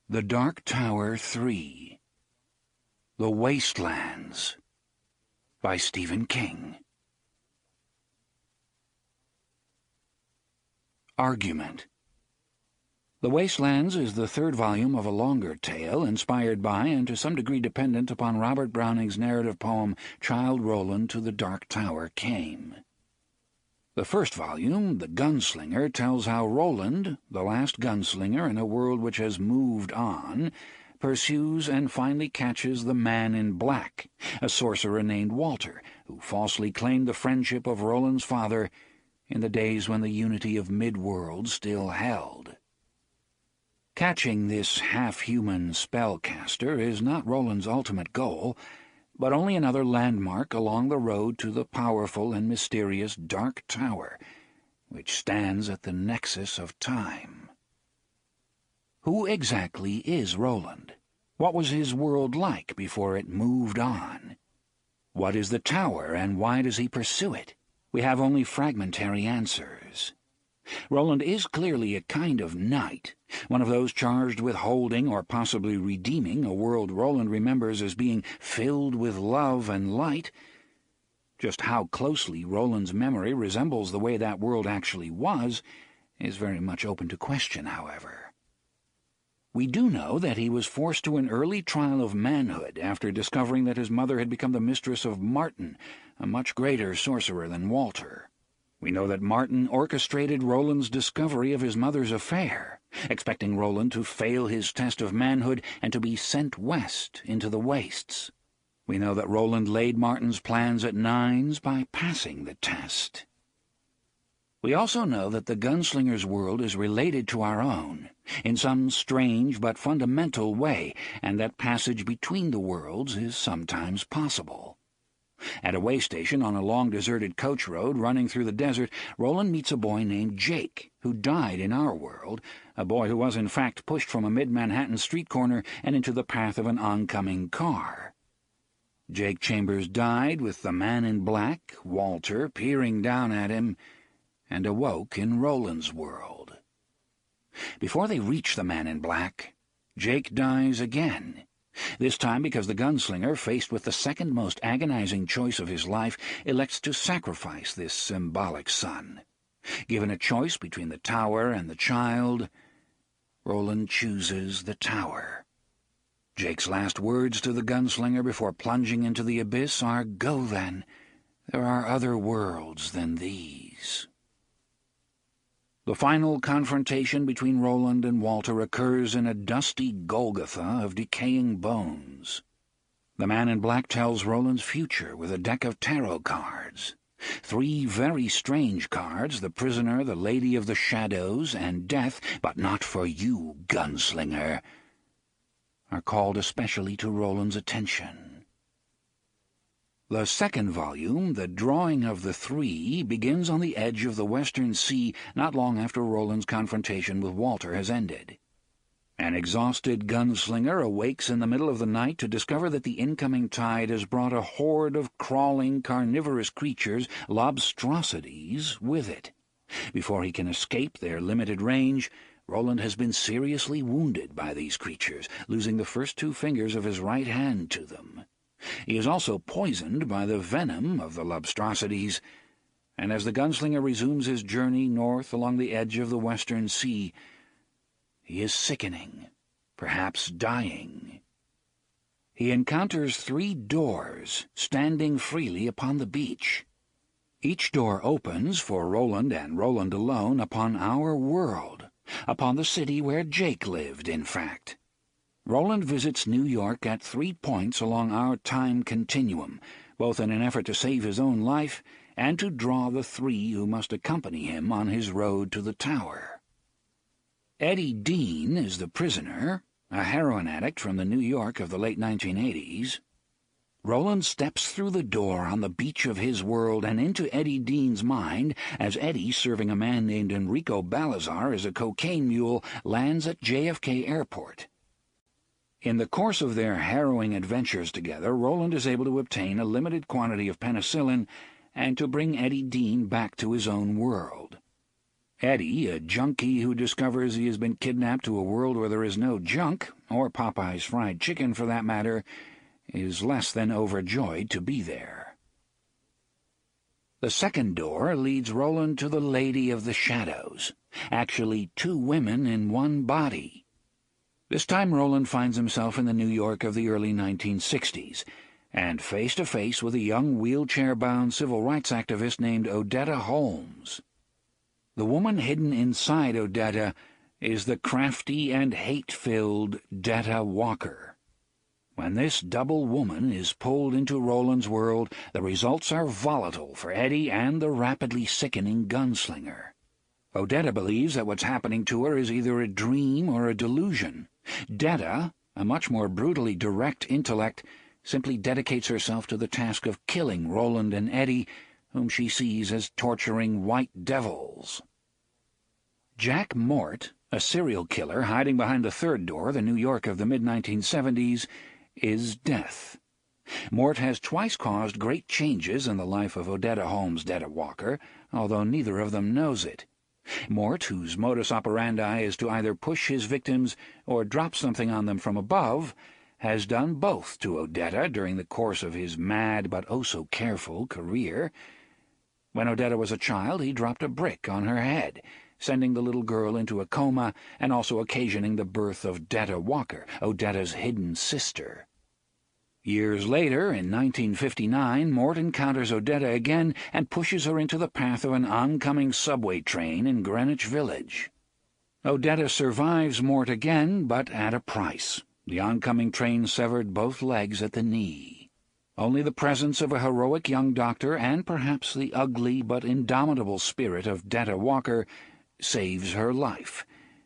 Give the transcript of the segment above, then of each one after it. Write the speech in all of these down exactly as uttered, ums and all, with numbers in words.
The Dark Tower three. The Wastelands by Stephen King. Argument. The Wastelands is the third volume of a longer tale inspired by and to some degree dependent upon Robert Browning's narrative poem Childe Roland to the Dark Tower came. The first volume, The Gunslinger, tells how Roland, the last gunslinger in a world which has moved on, pursues and finally catches the Man in Black, a sorcerer named Walter, who falsely claimed the friendship of Roland's father in the days when the unity of Midworld still held. Catching this half-human spellcaster is not Roland's ultimate goal, but only another landmark along the road to the powerful and mysterious Dark Tower, which stands at the nexus of time. Who exactly is Roland? What was his world like before it moved on? What is the tower, and why does he pursue it? We have only fragmentary answers. Roland is clearly a kind of knight, one of those charged with holding or possibly redeeming a world Roland remembers as being filled with love and light. Just how closely Roland's memory resembles the way that world actually was is very much open to question, however. We do know that he was forced to an early trial of manhood after discovering that his mother had become the mistress of Martin, a much greater sorcerer than Walter. We know that Martin orchestrated Roland's discovery of his mother's affair, expecting Roland to fail his test of manhood and to be sent west into the wastes. We know that Roland laid Martin's plans at nines by passing the test. We also know that the gunslinger's world is related to our own, in some strange but fundamental way, and that passage between the worlds is sometimes possible. At a way station on a long deserted coach road running through the desert, Roland meets a boy named Jake, who died in our world, a boy who was in fact pushed from a mid-Manhattan street corner and into the path of an oncoming car. Jake Chambers died with the Man in Black, Walter, peering down at him, and awoke in Roland's world. Before they reach the Man in Black, Jake dies again. This time because the gunslinger, faced with the second most agonizing choice of his life, elects to sacrifice this symbolic son. Given a choice between the tower and the child, Roland chooses the tower. Jake's last words to the gunslinger before plunging into the abyss are, "Go then. There are other worlds than these." The final confrontation between Roland and Walter occurs in a dusty Golgotha of decaying bones. The Man in Black tells Roland's future with a deck of tarot cards. Three very strange cards, the Prisoner, the Lady of the Shadows, and Death, but not for you, gunslinger, are called especially to Roland's attention. The second volume, The Drawing of the Three, begins on the edge of the Western Sea not long after Roland's confrontation with Walter has ended. An exhausted gunslinger awakes in the middle of the night to discover that the incoming tide has brought a horde of crawling, carnivorous creatures, lobstrosities, with it. Before he can escape their limited range, Roland has been seriously wounded by these creatures, losing the first two fingers of his right hand to them. He is also poisoned by the venom of the lobstrosities, and as the gunslinger resumes his journey north along the edge of the Western Sea, he is sickening, perhaps dying. He encounters three doors standing freely upon the beach. Each door opens, for Roland and Roland alone, upon our world, upon the city where Jake lived, in fact. Roland visits New York at three points along our time continuum, both in an effort to save his own life and to draw the three who must accompany him on his road to the tower. Eddie Dean is the prisoner, a heroin addict from the New York of the late nineteen eighties. Roland steps through the door on the beach of his world and into Eddie Dean's mind as Eddie, serving a man named Enrico Balazar as a cocaine mule, lands at J F K Airport. In the course of their harrowing adventures together, Roland is able to obtain a limited quantity of penicillin and to bring Eddie Dean back to his own world. Eddie, a junkie who discovers he has been kidnapped to a world where there is no junk, or Popeye's fried chicken for that matter, is less than overjoyed to be there. The second door leads Roland to the Lady of the Shadows, actually two women in one body. This time Roland finds himself in the New York of the early nineteen sixties, and face to face with a young wheelchair-bound civil rights activist named Odetta Holmes. The woman hidden inside Odetta is the crafty and hate-filled Detta Walker. When this double woman is pulled into Roland's world, the results are volatile for Eddie and the rapidly sickening gunslinger. Odetta believes that what's happening to her is either a dream or a delusion. Detta, a much more brutally direct intellect, simply dedicates herself to the task of killing Roland and Eddie, whom she sees as torturing white devils. Jack Mort, a serial killer hiding behind the third door, the New York of the mid nineteen seventies, is death. Mort has twice caused great changes in the life of Odetta Holmes Detta Walker, although neither of them knows it. Mort, whose modus operandi is to either push his victims or drop something on them from above, has done both to Odetta during the course of his mad but oh-so-careful career. When Odetta was a child, he dropped a brick on her head, sending the little girl into a coma and also occasioning the birth of Detta Walker, Odetta's hidden sister. Years later, in nineteen fifty-nine, Mort encounters Odetta again and pushes her into the path of an oncoming subway train in Greenwich Village. Odetta survives Mort again, but at a price. The oncoming train severed both legs at the knee. Only the presence of a heroic young doctor and perhaps the ugly but indomitable spirit of Detta Walker saves her life.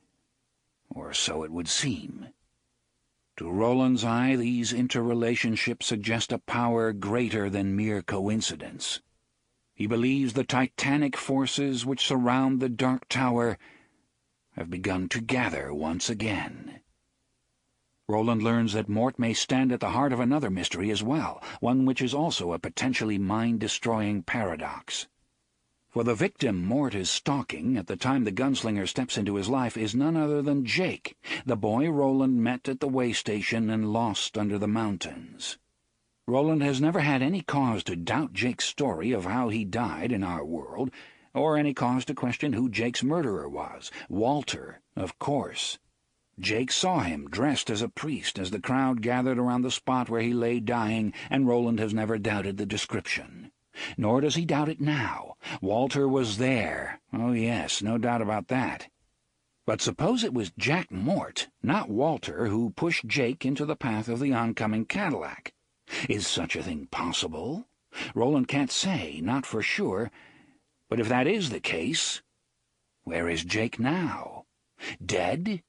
Or so it would seem. To Roland's eye, these interrelationships suggest a power greater than mere coincidence. He believes the titanic forces which surround the Dark Tower have begun to gather once again. Roland learns that Mort may stand at the heart of another mystery as well, one which is also a potentially mind-destroying paradox. For the victim Mort is stalking at the time the gunslinger steps into his life is none other than Jake, the boy Roland met at the way station and lost under the mountains. Roland has never had any cause to doubt Jake's story of how he died in our world, or any cause to question who Jake's murderer was. Walter, of course. Jake saw him dressed as a priest as the crowd gathered around the spot where he lay dying, and Roland has never doubted the description. Nor does he doubt it now. Walter was there. Oh, yes, no doubt about that. But suppose it was Jack Mort, not Walter, who pushed Jake into the path of the oncoming Cadillac. Is such a thing possible? Roland can't say, not for sure. But if that is the case, where is Jake now? Dead?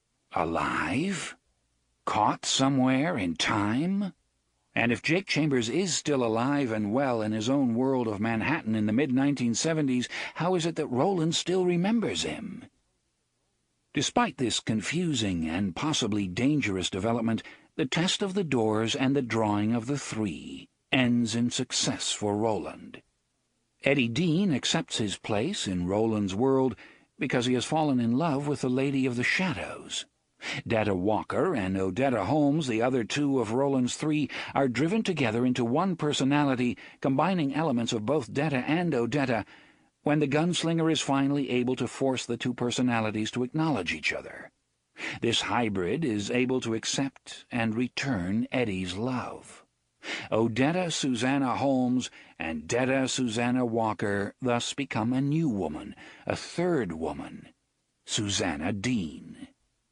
Alive? Caught somewhere in time? And if Jake Chambers is still alive and well in his own world of Manhattan in the mid nineteen seventies, how is it that Roland still remembers him? Despite this confusing and possibly dangerous development, the test of the doors and the drawing of the three ends in success for Roland. Eddie Dean accepts his place in Roland's world because he has fallen in love with the Lady of the Shadows. Detta Walker and Odetta Holmes, the other two of Roland's three, are driven together into one personality, combining elements of both Detta and Odetta, when the gunslinger is finally able to force the two personalities to acknowledge each other. This hybrid is able to accept and return Eddie's love. Odetta Susanna Holmes and Detta Susanna Walker thus become a new woman, a third woman, Susanna Dean.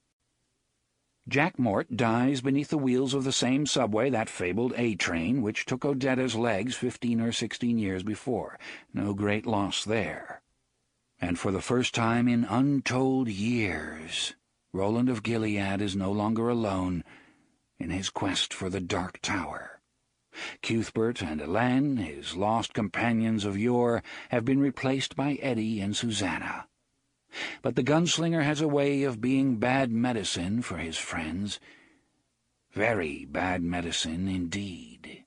Jack Mort dies beneath the wheels of the same subway, that fabled A train, which took Odetta's legs fifteen or sixteen years before. No great loss there. And for the first time in untold years, Roland of Gilead is no longer alone in his quest for the Dark Tower. Cuthbert and Elaine, his lost companions of yore, have been replaced by Eddie and Susanna. But the gunslinger has a way of being bad medicine for his friends. Very bad medicine indeed.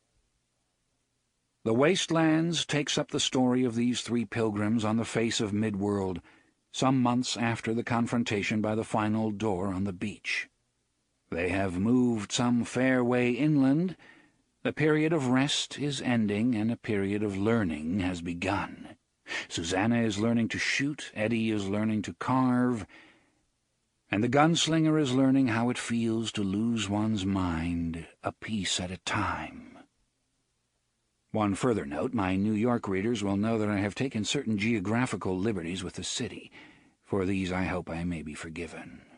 The Wastelands takes up the story of these three pilgrims on the face of Midworld, some months after the confrontation by the final door on the beach. They have moved some fair way inland. The period of rest is ending, and a period of learning has begun. Susanna is learning to shoot, Eddie is learning to carve, and the gunslinger is learning how it feels to lose one's mind a piece at a time. One further note: my New York readers will know that I have taken certain geographical liberties with the city. For these I hope I may be forgiven.